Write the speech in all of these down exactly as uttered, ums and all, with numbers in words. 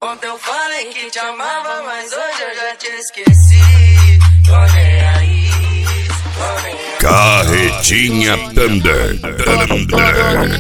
Ontem eu falei que te amava, mas hoje eu já te esqueci. Tô nem aí, tô nem aí. Carretinha Thunder, Thunder.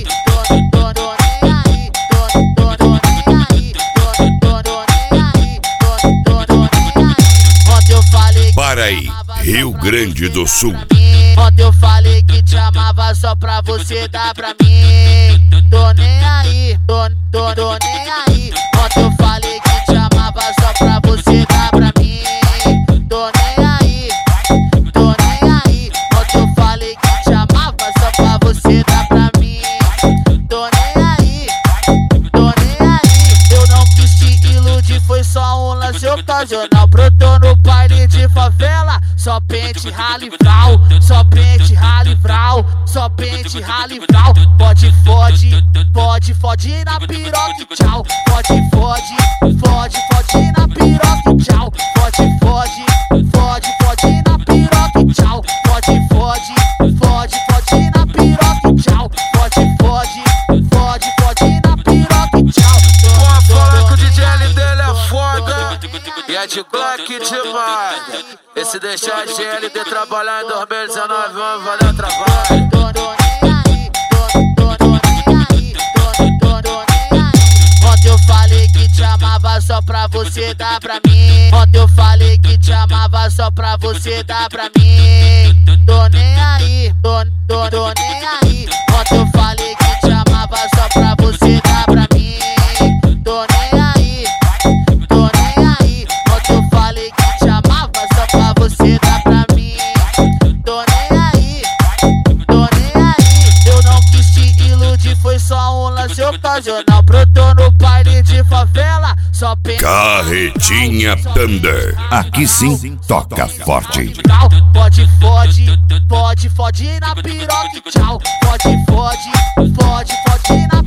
Paraí, Rio Grande do Sul. Ontem eu falei que te amava só pra você dar pra mim. Tô nem aí, tô, tô, tô nem aí. Ontem eu falei que te amava só pra você dar pra mim. Tô nem aí, tô nem aí. Ontem eu falei que te amava só pra você dar pra mim. Tô nem aí, tô nem aí. Eu não quis te iludir, foi só um lance ocasional. Brotou no baile de favela, só pente, ralivral, só pente, ralivral, só pente, ralivral. Pode, fode, pode, fode na piroca e tchau. Pode, fode, fode, fode na piroca e tchau. Pode, fode, fode, fode na piroca e tchau. Pode, fode, fode, fode na piroca e tchau. Pode, fode, fode, fode na piroca e tchau. Pô, fala que o D J L dele é foda e é de Glock demais. Esse deixar de L D trabalhar em dois mil e dezenove, vamos valer trabalho. Ontem eu falei que te amava só pra você dar pra mim. Ontem eu falei que te amava só pra você dar pra mim. Tô nem aí, tô, tô, tô nem aí. Ontem eu falei que te amava só pra você dar pra mim. Tô nem aí, tô nem aí. Ontem eu falei que te amava só pra você dar pra mim. Tô nem aí, tô nem aí. Eu não quis te iludir, foi só um lance ocasional. Brotou no baile de favela, só pensa. Carretinha Thunder. Aqui sim, toca forte. Pode, fode, pode, fode na piroca e tchau. Pode, fode, pode, fode na